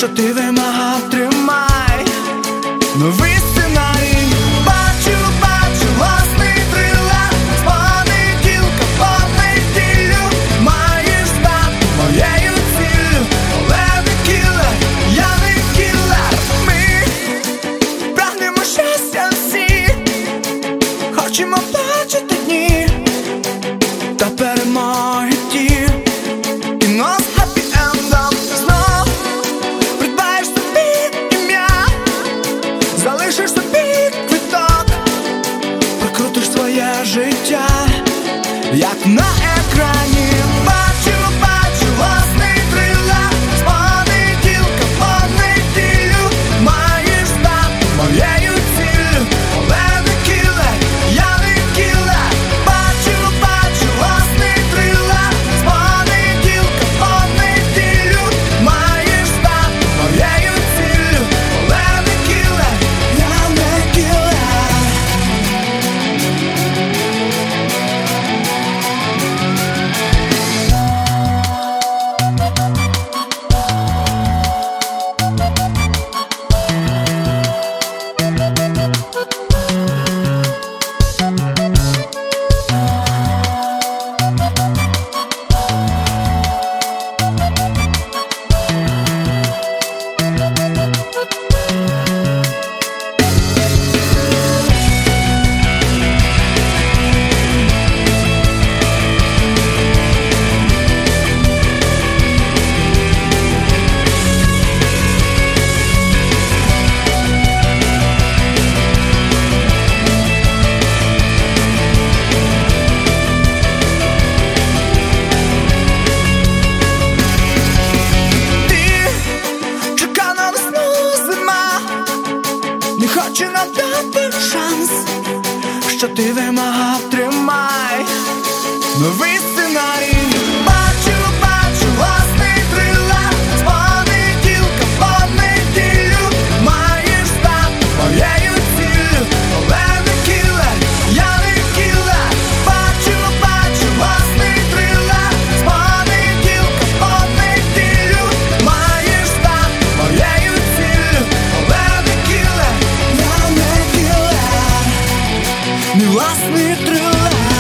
що ти вимагав, тримай новий сценарій. Бачу власний трилер, з понеділка по неділю маєш стати моєю ціллю. Але не кілер, я не кілер. Ми прагнемо щастя всі, хочемо бачити дні та перемоги ті. Кіно з хеппі-ендом. Знов придбаєш собі ім'я, залишиш собі квиток, прокрутиш своє життя, як на екрані. Бачу власний трилер, з понеділка по неділю маєш стати моєю ціллю. Але не кілер, я не кілер. Бачу власний трилер, з понеділка по неділю маєш стати моєю ціллю. Але не кілер, я не кілер. Не хочу надати шанс, що ти вимагав, тримай новий сценарій. Бачу власний трилер, з понеділка по неділю маєш стати моєю ціллю. Але не кілер, я не кілер. Бачу власний трилер, з понеділка по неділю маєш стати моєю ціллю. Але не кілер, я не кілер. Мій власний трилер.